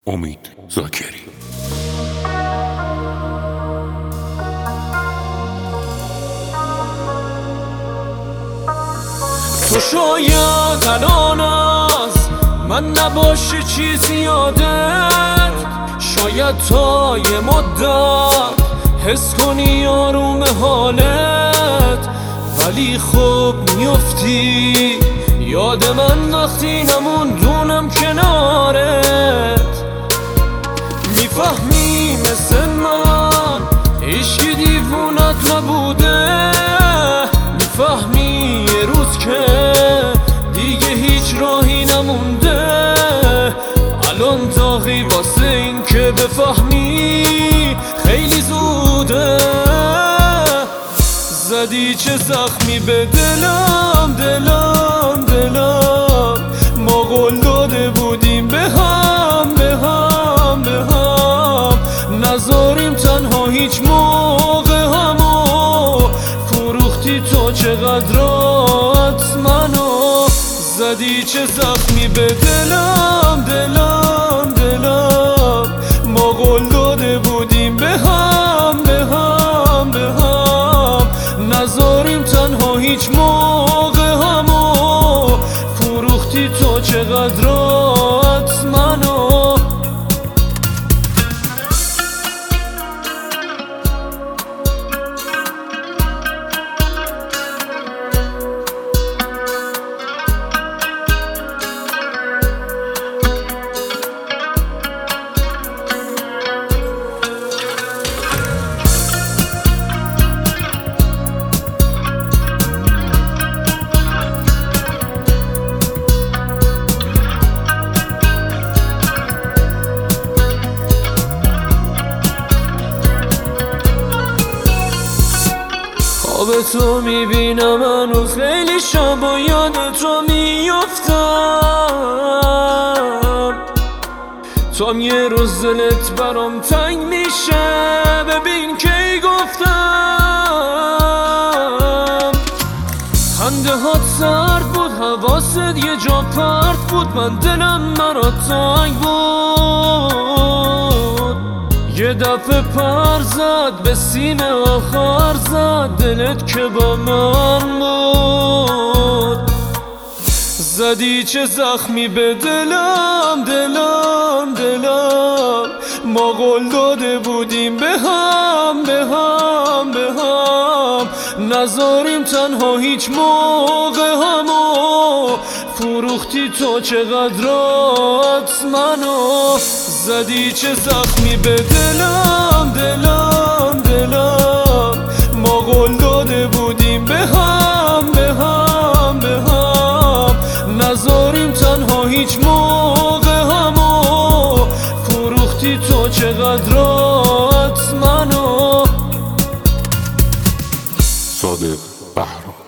امید زاکری. تو شاید الان از من نباشه چیزی یادت، شاید تا یه مدت حس کنی آروم حالت، ولی خب میفتی یاد من وقتی نموندونم کنارت. میفهمی مثل من عشقی دیوونت نبوده، میفهمی یه روز که دیگه هیچ راهی نمونده. الان داغی واسه این که بفهمی خیلی زوده. زدی چه زخمی به دلم ما قول داده بودیم به هم نذاریم تنها هیچ موقع همو. فروختی تو چقدرات منو، زدی چه زخمی به دلم ما قول داده بودیم به هم نذاریم تنها هیچ موقع همو. فروختی تو چقدرات منو. خواب تو میبینم هنوز خیلی شب و یاد تو میافتم. تو هم یه روز دلت برام تنگ میشه، ببین کی گفتم. خنده هات سرد بود، حواست یه جا پرت بود، من دلم مرا تنگ بود. یه دفعه پر زد به سیم آخر زد، دلت که با من بود. زدی چه زخمی به دلم ما قول داده بودیم به هم نذاریم تنها هیچ موقع همو. فروختی تو چقدرات منو، زدی چه زخمی به دلم ما قول داده بودیم به هم نذاریم تنها هیچ موقع همو. فروختی تو چقدرات منو. صادق بهرام.